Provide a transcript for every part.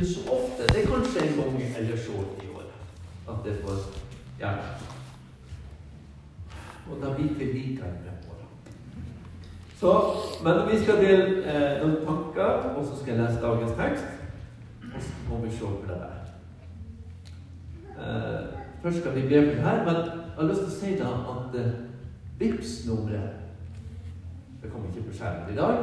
Ikke så ofte. Det er kanskje en gang eller så i året at det får gjøre. Og da blir det likere med på det. Men vi skal dele noen tanker, og så skal jeg lese dagens tekst, og så må vi se på det der. Først skal vi be for det her, men jeg har lyst til å si da at Vipps-nummeret, det kommer ikke på skjermen i dag,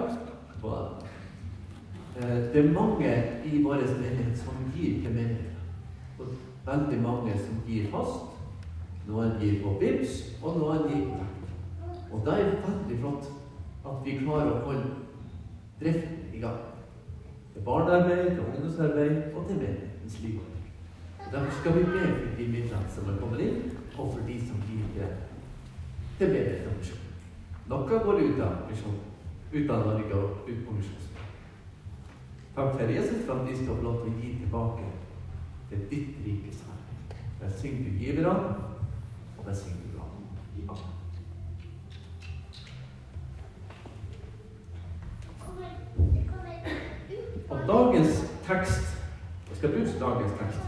det er mange i vår menighet som gir til menighet. Og veldig mange som gir fast. Noen gir på Vipps, og noen gir på det. Og det er veldig flott at vi klarer å holde driften i gang. Til barnearbeid, til ungdomsarbeid og til menighetens liv. Og derfor skal vi be for de midlene som er kommet inn, og for de som gir til menighet og misjon. Noe går ut av misjon, ut av Norge og ut på misjon. Takk for Jesus for at vi skal få lov til å gi tilbake til ditt rike Sverige. Velsign du giverne, og velsign du gaven. Amen. Og dagens tekst, jeg skal bruke dagens tekst,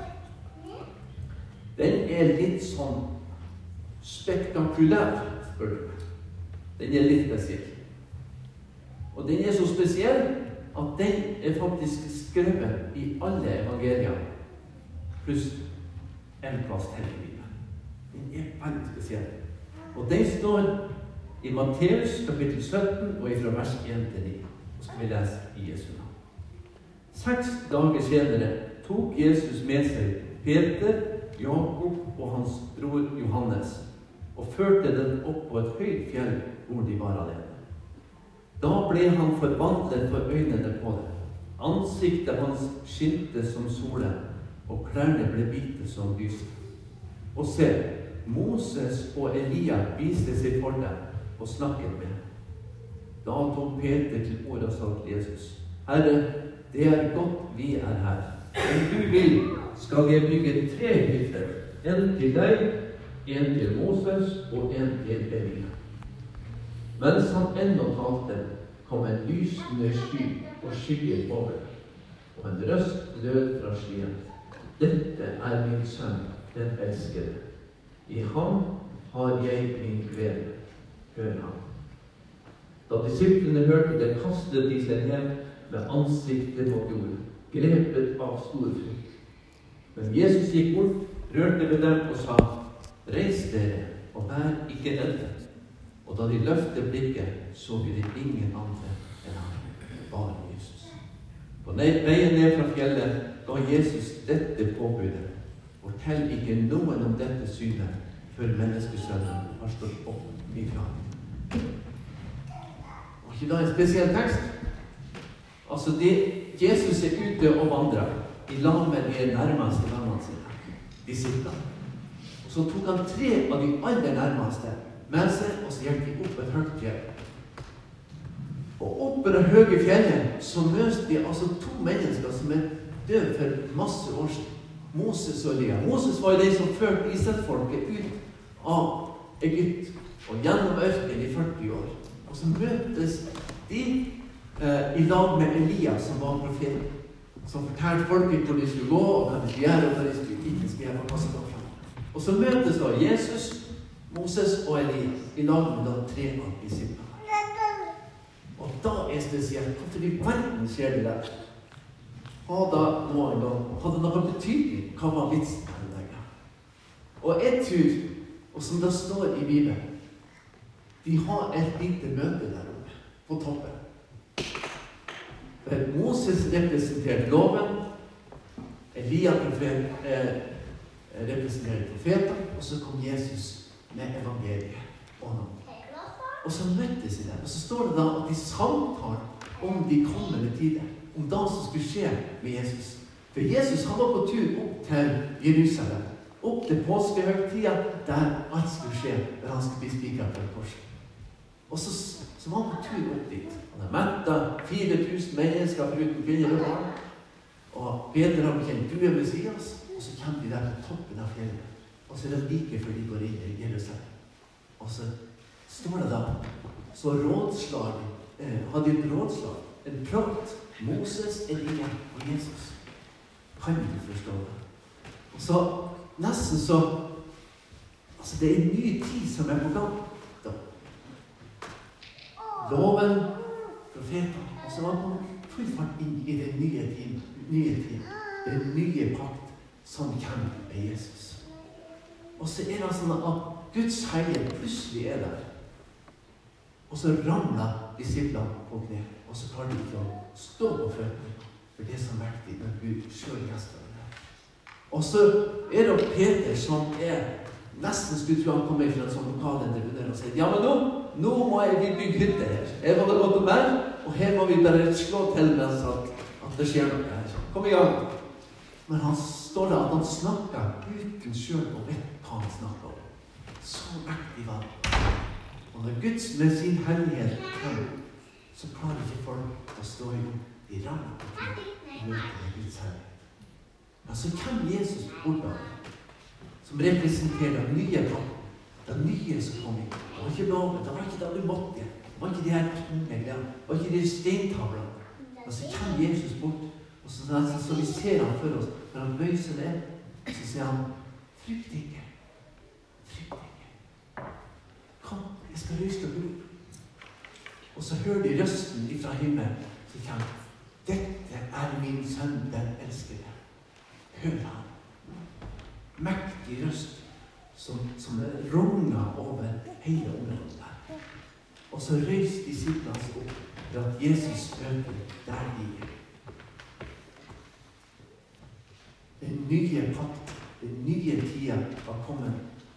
den er litt sånn spektakulær, spør du meg. Den er litt spesiell. Og den er så spesiell at den er faktisk skrevet i alle evangelier, pluss en plass til i Bibelen. Den er veldig spesiell. Og den står i Matteus kapittel 17 og fra vers 1 til 9. Og skal vi lese i Jesu navn. 6 dager senere tok Jesus med seg Peter, Jakob og hans bror Johannes og førte dem opp på et høyt fjell hvor de var alene. Da ble han forvandlet for øynene på dem. Ansiktet hans skinte som solen, og klærne ble hvite som lyset. Og se, Moses og Elia viste seg for dem og snakket med dem. Da tok Peter til orde og sa til Jesus: Herre, det er godt vi er her. Om du vil, skal jeg bygge 3 hytter. En til deg, en til Moses og en til Elia. Mens han ennå talte, kom en lysende sky og skygget over, og en røst lød fra skyen: Dette er min sønn, den elskede. I ham har jeg min glede. Hør ham. Da disiplene hørte det, kastet de seg ned med ansiktet mot jorden, grepet av stor frykt. Men Jesus gikk bort, rørte ved dem og sa: Reis dere, og vær ikke redde. Og da de løftet blikket, så de ingen andre enn han, bare Jesus. På veien ned fra fjellet ga Jesus dette påbudet: Fortell ikke noen om dette synet før menneskesønnen har stått opp ifra ham. Og ikke da en spesiell tekst? Altså, Jesus er ute og vandrer i lag med de nærmeste vennene sine, disiplene. Og så tok han 3 av de aller nærmeste med seg, og så gikk de opp et høyt fjell. Og oppe på det høye fjellet så møste de altså 2 mennesker som er døde for masse år siden. Moses og Elia. Moses var jo de som førte Israelsfolket ut av Egypt og gjennom ørkenen i 40 år. Og så møtes de i lag med Elia, som var profet, som fortalte folket hvor de skulle gå, og hva de skulle gjøre, og hva de ikke skulle gjøre, og hva som var frem. Og så møtes da Jesus, Moses og Elia i lag med da 3 av disiplene. Og da er det spesielt, hvorfor i verden skjer det der? Hadde noe betydning, hva var vitsen her i dag? Og jeg tror, og som det står i Bibelen, de har et lite møte der oppe, på toppen. For Moses representerte loven, Elia representerte profeten, og så kom Jesus med evangeliet. Og så møttes de der, og så står det da at de samtalte om de kommende tider, om det som skulle skje med Jesus. For Jesus han var på tur opp til Jerusalem, opp til påskehøgtida, der alt skulle skje, der han skulle bli spikret på korset. Og så var han på tur opp dit. Han har mettet 4000 mennesker foruten kvinner og barn. Og Peter har bekjent, du er Messias. Og så kommer de der på toppen av fjellet. Og så er det like før de går inn i Jerusalem. Og så står det da, så hadde de et rådslag, en prat, Moses, Elia og Jesus. kan du forstå det. Og så nesten så altså det en ny tid som på gang da. Loven, profeten, og så var man full fart inn i den nye tid, den nye pakt som kommer med Jesus. Og så det sånn at Guds hellige plutselig der. Og så ramler disiplene på kne, og så klarer de ikke å stå på føttene, for det som viktig når Gud selv gjester det. Og så det Peter som nesten skulle tro han kommer fra en sånn lokal entreprenør og sier, ja, men nå må vi bygge hytte her. Her var det godt og vel, og her må vi bare slå til mens at det skjer noe her. Kom i gang. Men han står der at han snakker uten selv og vet hva han snakker om. Så viktig var det. Og når Guds med sin hellighet kommer, så klarer ikke folk å stå i rammen og møte Guds hellighet. Men så kommer Jesus bort av som representerer den nye pakt, den nye som kom inn. Det var ikke loven, det var ikke det du måtte. Det var ikke de her tunge greiene, det var ikke de steintavlene. Og så kommer Jesus bort, og så vi ser han for oss, når han bøyer seg ned, så sier han, frykt ikke, frykt ikke. Kom, jeg skal røyste deg opp. Og så hører de røsten fra himmelen, så kommer, dette min sønn, den elskede. Hør han. Mektig røst som runger over hele området der. Og så røyste disiplene seg opp for at Jesus møter der de Den nye pakt, den nye tida var kommet.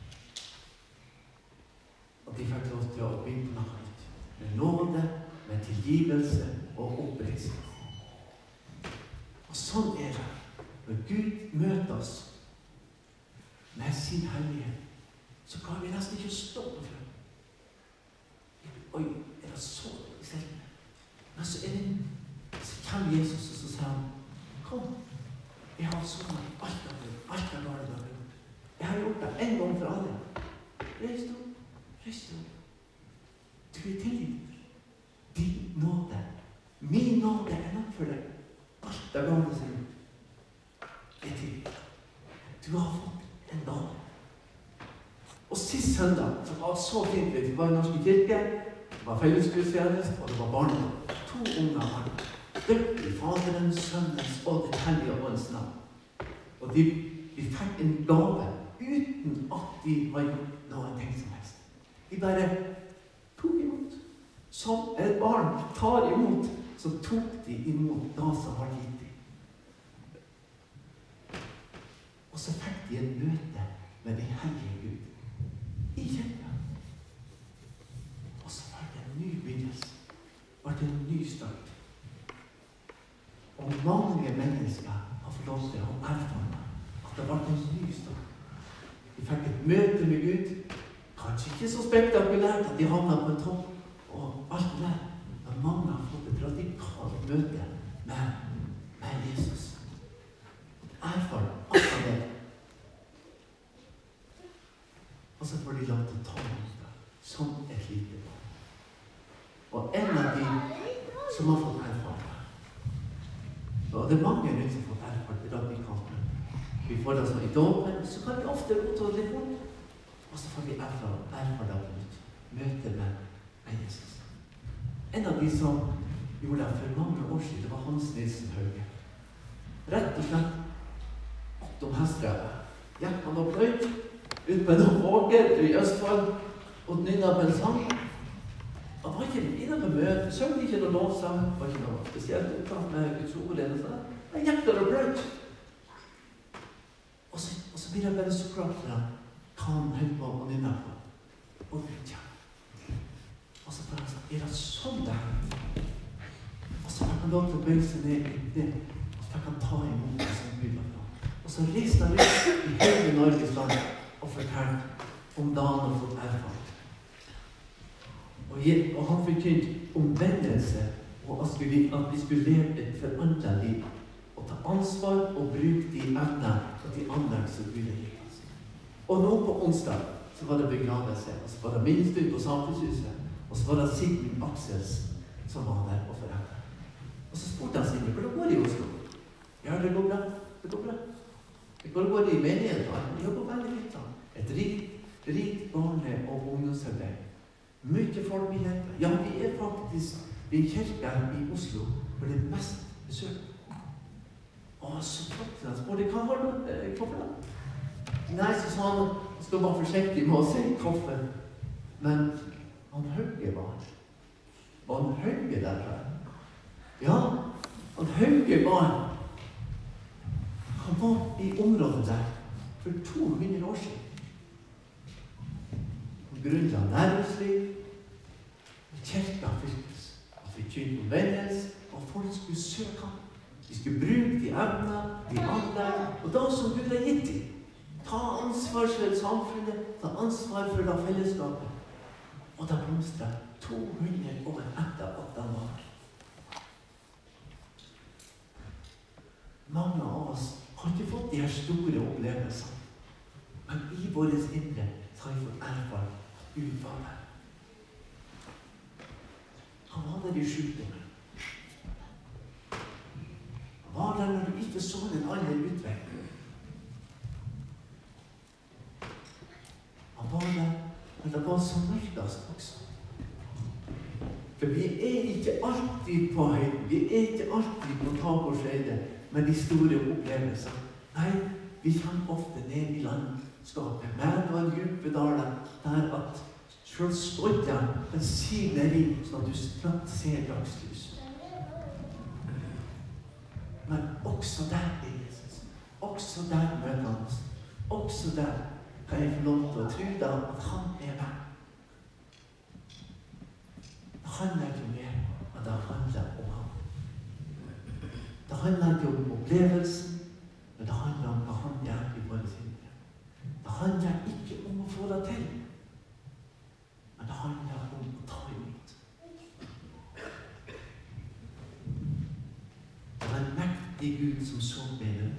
Og de fikk lov til å begynne noe nytt. Med nåde, med tilgivelse og oppreisning. Og sånn det. Når Gud møter oss med sin hellighet, så kan vi nesten ikke stå på frem. Oi, det så i stedet? Men så så kommer Jesus, og så sier han, kom, jeg har sånn alt av det bare du har gjort. Jeg har gjort det en gang for alle. Reis du. Du tilgitt. Din nåde. Min nåde nok for deg. Alt av gave som tilgitt. Du har fått en dag. Og sist søndag, som var så fint, vi var i Norske Kirke, det var fellesgudstjeneste, og det var barna. 2 unger var døpt i Faderens, Sønnens og Den hellige åndens navn. Og de fikk en gave uten at de har gjort noen ting som helst. De bare tok imot. Som et barn tar imot, så tok de imot det som var gitt dem. Og så fikk de en møte med den hellige Gud. I kirken. Og så var det en ny begynnelse. Var det en ny start. Og mange mennesker har fått lov til å erfare at det var en ny start. De fikk et møte med Gud. Kanskje ikke så spektakulært at de havnet på en topp og alt det der. Men mange har fått et radikalt møte med Jesus. Erfare alt av det. Og så får de lov til å ta imot det som et lite barn. Og en av de som har fått erfare det, og det er mange rundt som har fått erfare det radikalt. Vi får det som i dåpen, så kan vi ofte gå til litt bort, og så får vi erfare det på nytt. Møte med Jesus. En av de som gjorde det for mange år siden, det var Hans Nilsen Hauge. Rett og slett 8 hester. Gikk han opp høyt, ut på en åker i Østfold, og nynnet på en sang. Han var ikke inne på møte, søgte ikke noe lovsang, var ikke noe spesielt opptatt med Guds ord eller noe sånt. Han gikk der og brøt. Og så blir han bare så klart for han, hva han høyt på og nynnet på. Og Gud, ja. Og så får han sagt, det sånn det her? Og så fikk han lov til å bøye seg ned i det, og så fikk han ta imot det som Gud var fra. Og så reiste han ut i hele Norges land og fortalte om da han hadde fått erfart. Og han forkynte omvendelse, og at vi skulle leve et forandret liv, og ta ansvar og bruke de evner og de anlegg som Gud har gitt oss. Og nå på onsdag så var det begravelse, og så var det minnestund på Samfunnshuset, og så var det Sigmund Akselsen som var der og foreldre. Og så spurte han Sigmund, hvordan går det i Oslo? Ja, det går bra. Det går bra. Jeg bare går i menigheten. Det jobber veldig litt. Et rikt barne- og ungdomsarbeid. Mye folk vi henter. Ja, vi er faktisk i kirka i Oslo for det mest besøk. Å, så flott. Han spurte, hva har du kaffe da? Nei, så sa han, han skal være forsiktig med å si kaffe. Men han Hauge var. Var han Hauge derfra? Ja, han Hauge var. Han var i området der for 200 år siden. På grunn av næringsliv, kirka fylkes. Han fikk kjent på vennes, og folk skulle søke ham. De skulle bruke de evner, de anlegg, og da som Gud har gitt dem. Ta ansvar for samfunnet, ta ansvar for det fellesskapet. Og da blomstret 200 år etter at han var. Mange av oss har ikke fått de her store opplevelsene. Men i våres indre så har vi fått erfart Gud var der. Han var der i sykdommen. Han var der når du ikke så den andre utvekkelen. Han var der når det var så mørkest også. For vi er ikke alltid på høyden. Vi er ikke alltid på tak og skjede med de store opplevelsene. Nei, vi kommer ofte ned i landskapet. Men og djupe daler der at selv skodden den siger i, sånn at du knapt ser dagslys. Men også der er Jesus. Også der møter han oss. Også der kan jeg få lov til å tro da at han er der. Det handler ikke om mer, men det handler om ham. Det handler ikke om opplevelsen, men det handler om hva han gjør i våre sinne. Det handler ikke om å få det til, men det handler om å ta imot. Det var en mektig Gud som så med det.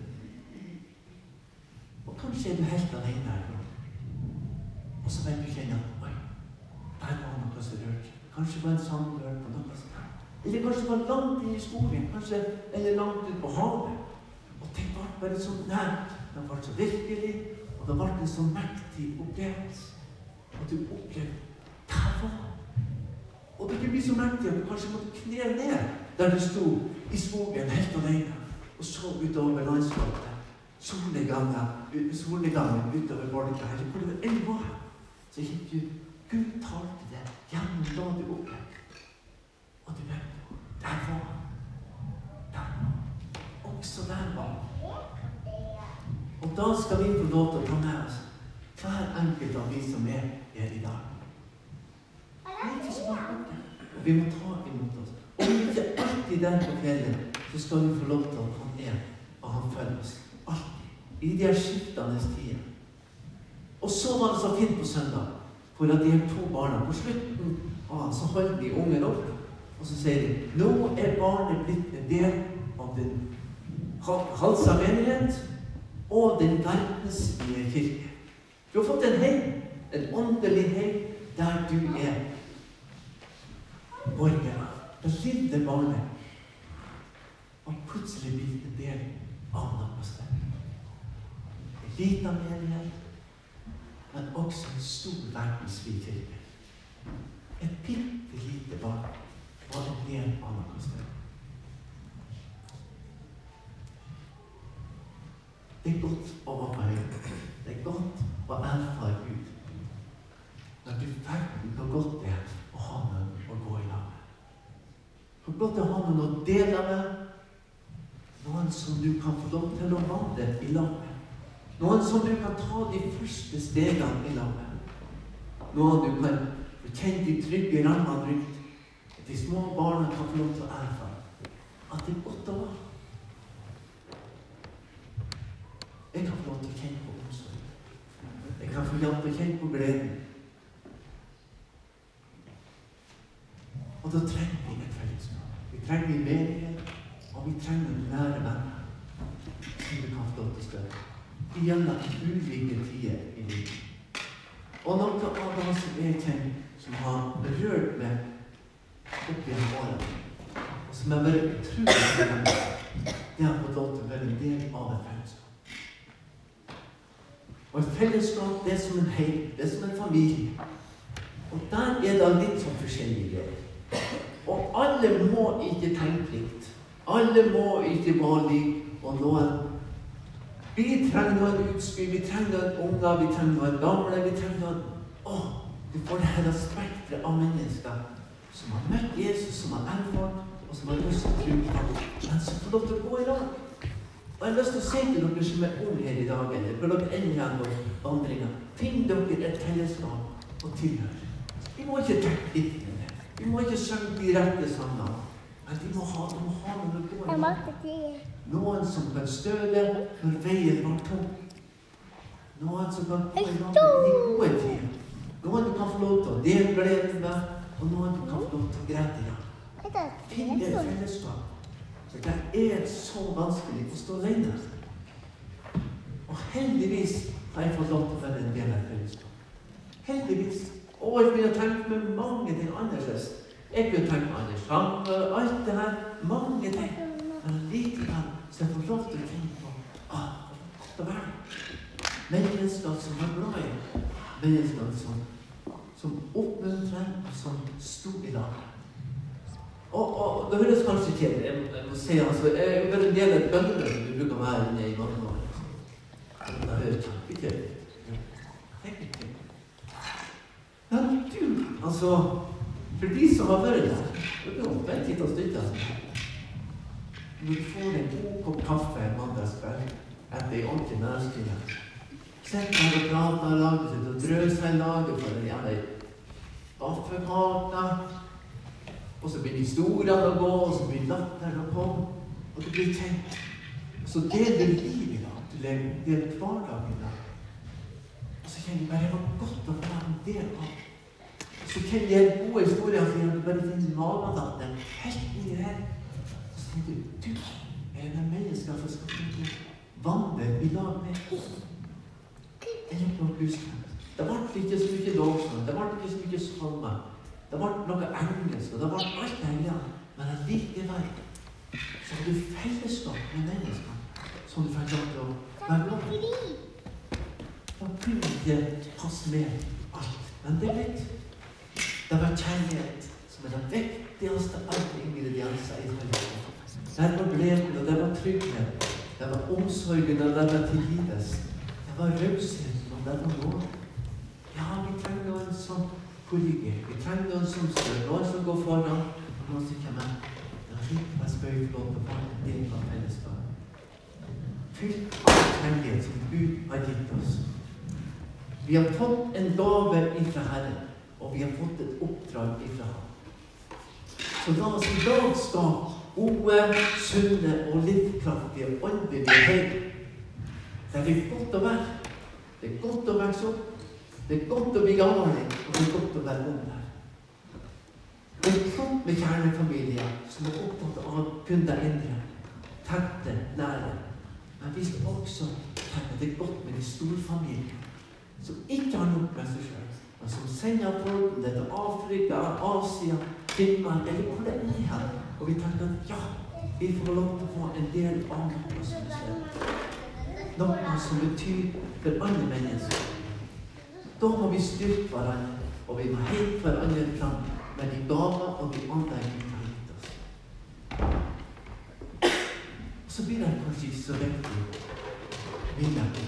Og kanskje er du helt alene her nå. Og så vet du kjenne at oi, der var noe som rørte. Kanskje var en sang rørt på noe sånt. Eller kanskje var langt inn i skogen, kanskje, eller langt ut på havet. Og det var bare så nært, det var så virkelig, og det var en så mektig opplevelse. Og du opplevde, der var han. Og det kunne bli så mektig at du kanskje måtte kne ned der du sto i skogen helt alene, og så utover landskapet. Solnedgangen utover Volga, eller hvor det enn var. Så gikk du, Gud talte det gjennom da du opplevde. Og du vet, der var han. Der var han. Også der var han. Og da skal vi få lov til å ta med oss hver enkelt av vi som er her i dag. Det er ikke så mange. Og vi må ta imot oss. Og vi er ikke alltid der på fjellet, så skal vi få lov til at han er, og han følger oss. Alltid. I de her skiftende tider. Og så var det så fint på søndag, for at de her to barna på slutten, så holdt de ungen opp, og så sier de, nå er barnet blitt en del av den Halsa menighet og den verdenslige kirke. Du har fått en heim, en åndelig heim, der du er borger. Det lille barnet og plutselig blitt en del av noe sted. En liten menighet, men også en stor verdenslig kirke. Et bitte lite barn var en del av noe sted. Det er godt å være på høyden. Det er godt å erfare Gud. Når du ferdig hvor godt det er å ha noen å gå i lag med. Hvor godt det er å ha noen å dele med. Noen som du kan få lov til å vandre i lag med. Noen som du kan ta de første stegene i lag med. Noen du kan kjenne de trygge rammene rundt. De små barna kan få lov til å erfare at det er godt å være. Jeg kan få lov til å kjenne på omsorg. Jeg kan få lov til å kjenne på gleden. Og da trenger vi et fellesskap. Vi trenger menighet, og vi trenger nære venner som vi kan få lov til å støtte. Gjennom ulike tider i livet. Og noe av det som jeg kjenner, som har berørt meg opp gjennom årene, og som er bare utrolig det har fått lov til å være en del av et fellesskap. Og et fellesskap, det er som en heim, det er som en familie. Og der er det litt sånn forskjellige greier. Og alle må ikke tenke likt. Alle må ikke være like. Og noen, vi trenger noen utspill, vi trenger noen unger, vi trenger noen gamle, vi trenger noen... Du får det hele spektret av mennesker som har møtt Jesus, som har erfart, og som har lyst til å tro på ham, men som får lov til å gå i lag. Og jeg har lyst til å si til dere som er unge her i dag, eller for dere ender igjen på vandringen, finn dere et fellesskap og tilhør. Vi må ikke tenke litt med det. Vi må ikke synge de rette sangene. Men vi må ha noe å gå i lag. Noen som kan støde når veien var tom. Noen som kan gå i lag i gode tider. Noen du kan få lov til å dele gleden med, og noen du kan få lov til å græte i. Finn det fellesskap. For det er så vanskelig å stå alene. Og heldigvis har jeg fått lov til å være en del av fellesskap. Heldigvis. Og jeg kunne tenkt meg mange ting annerledes. Jeg kunne tenkt meg andre sanger, alt det her, mange ting. Men likevel så jeg får lov til å tenke på godt å være. Mennesker som er glad i. Mennesker som oppmuntrer og som stod i lag. Og det høres kanskje til, jeg må si, altså, jeg har vært en del av bøndene som vi bruker å være inne i mange år. Det høres kjempetøyt. Men du, altså, for de som har vært der, det er jo vent litt å støtte. Når du får en god kopp kaffe en mandagskveld etter en ordentlig næringstime, sett her og prater og lager seg og drøser seg lager for en gjerne kaffekaka. Og så blir historiene å gå, og så blir latteren å komme, og det blir tenkt. Og så deler livet i dag, du deler hverdagen i dag. Og så kjenner du bare, det var godt å være en del av. Og så kjenner jeg gode historier, for jeg bare finner magadatteren helt inni her. Og så tenker du er det mennesker som skal kunne vandre i lag med oss. Eller på huskamp. Det var ikke så mye lovsang, det var ikke så mye salmer. Det var noe engelsk, og det var alt det hele. Men allikevel så har du fellesskap med mennesker som du får lov til å være med. Da kunne ikke passe med alt. Men det er litt. Det var kjærlighet som er det viktigste av alle ingredienser i fellesskap. Det var gleden, og det var trygghet. Det var omsorgen, og det var tilgivelse. Det var rausheten, og det var lov. Ja, vi trenger noen som korrigerer. Vi trenger noen som står, noen som går foran, og noen som kommer. Det er likevel spørsmål til å være en del av fellesskapet. Fylt av kjærlighet som Gud har gitt oss. Vi har fått en gave ifra Herren, og vi har fått et oppdrag ifra ham. Så la oss i dag skape gode, sunne og livskraftige åndelige høyder. Det er godt å være. Det er godt å vokse opp. Det er godt å bli gammel, og det er godt å være ung der. Det er flott med kjernefamilier som er opptatt av å kunne endre, tette, nære. Men vi skal også tenke at det er godt med de store familier som ikke har nok med seg selv, men som sender folk til Afrika, Asia, Finnmark, eller hvor det er her. Og vi tenker at ja, vi får lov til å få en del av noe som skjer. Noe som betyr for alle mennesker. Da må vi styrke hverandre, og vi må hente hverandre fram med de gaver og de anlegg vi har gitt oss. Så blir det kanskje ikke så viktig vilje.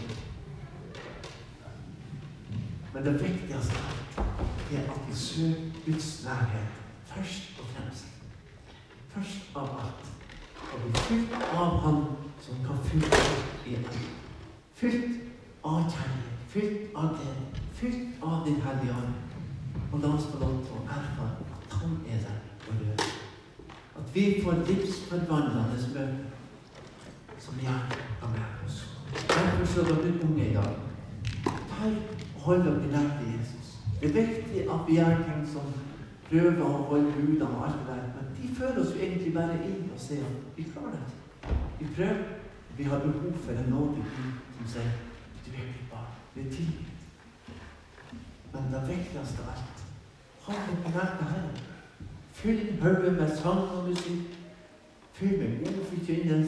Men det viktigste er at vi søker Guds nærhet først og fremst. Først av alt. Og bli fylt av Han som kan fylle oss i alt. Fylt av kjærlighet, fylt av glede. Fylt av din Hellige Ånd, og la oss få lov til å erfare at Han er der og rører. At vi får livsforvandlende møter som gjerne kan være oss. Derfor så er dere unge i dag. Tør å holde dere nær til Jesus. Det er viktig at vi gjør ting som prøver å holde budene og alt det der, men de føler oss jo egentlig bare inn og sier at vi klarer det. Vi prøver. Vi har behov for en nådig Gud som sier du er mitt barn. Det er tilgitt. Men det viktigste av alt, hold deg på nær til Herren. Fyll hodet med sang og musikk. Fyll med god forkynnelse.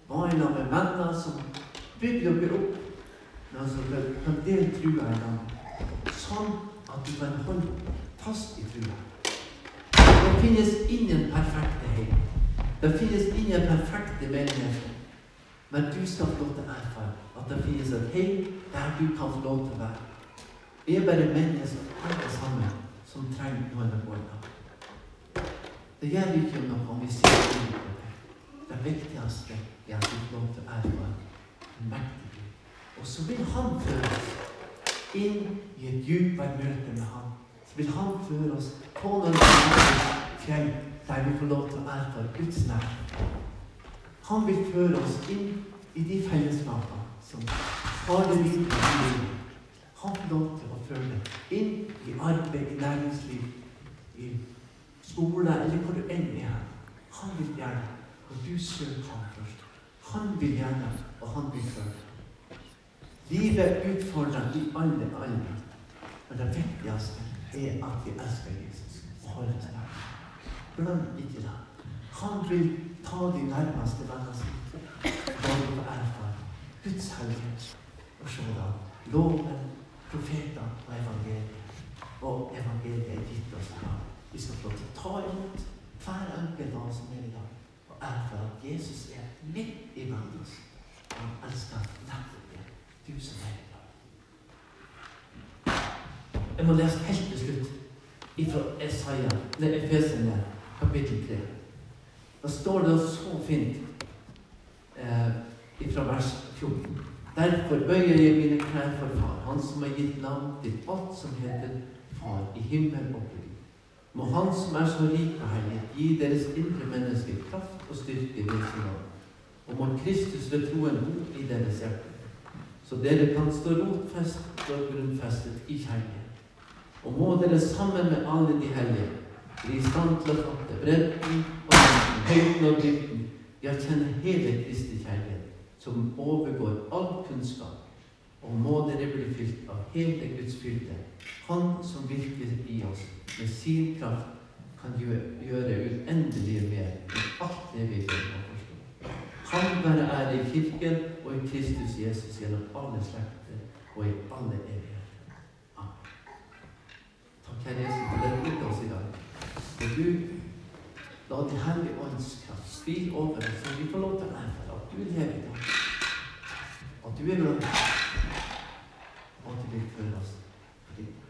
var en av mennene som bygger dere opp, men som kan dele trua i dag, sånn at du kan holde fast i trua. Det finnes ingen perfekte heim. Det finnes ingen perfekte menigheter. Men du skal få lov til å erfare at det finnes et heim der du kan få lov til å være. Vi er bare mennesker, alle sammen, som trenger noen å gå av. Det gjør ikke noe om vi sier inn på det. Det viktigste er at vi får lov til å erfare en mektig Gud. Og så vil han føre oss inn i et dypere møte med han. Så vil han føre oss på noen fjell der vi får lov til å erfare Guds nærhet. Han vil føre oss inn i de fellesskapene som har det videre i livet. Han får lov til å føre deg inn i arbeid, i næringsliv, i skole, eller hvor du enn er. Han vil gjerne, og du søker han først. Han vil gjerne, og han vil føre. Livet utfordrer i alle aldre, men det viktigste er at vi elsker Jesus og holder oss nær. Glem ikke det. Han vil ta de nærmeste vennene sine, og du får erfare Guds hellighet, og se da, loven, profeter og evangeliet. Og evangeliet er gitt oss da. Vi skal få til å ta imot hver enkelt av oss som er i dag, og erfare at Jesus er midt iblant oss. Og han elsker nettopp det, du som er i dag. Jeg må lese helt til slutt ifra Efeserne, kapittel 3. Da står det så fint ifra vers 14. Derfor bøyer jeg mine knær for Far, han som har gitt navn til alt som heter Far i himmel og på jord. Må han som er så rik og hellig, gi deres indre mennesker kraft og styrke ved sin navn. Og må Kristus ved troen bo i deres hjerte, så dere kan stå rotfest og grunnfestet i kjærlighet. Og må dere sammen med alle de hellige bli i stand til å fatte bredden og høyden og dybden, ja, kjenne hele Kristi kjærlighet, som overgår all kunnskap, og må dere bli fylt av hele Guds fylde. Han som virker i oss med sin kraft kan gjøre uendelig mer enn alt det vi kan forstå. Han være ære i kirken og i Kristus Jesus gjennom alle slekter og i alle evigheter. Amen. Takk, Herre Jesus, for det du gitt oss i dag. Og du, la din hellige ånds kraft spille over oss, så vi får lov til å erfare at du lever i dag. At du er blant oss, og at du vil føre oss.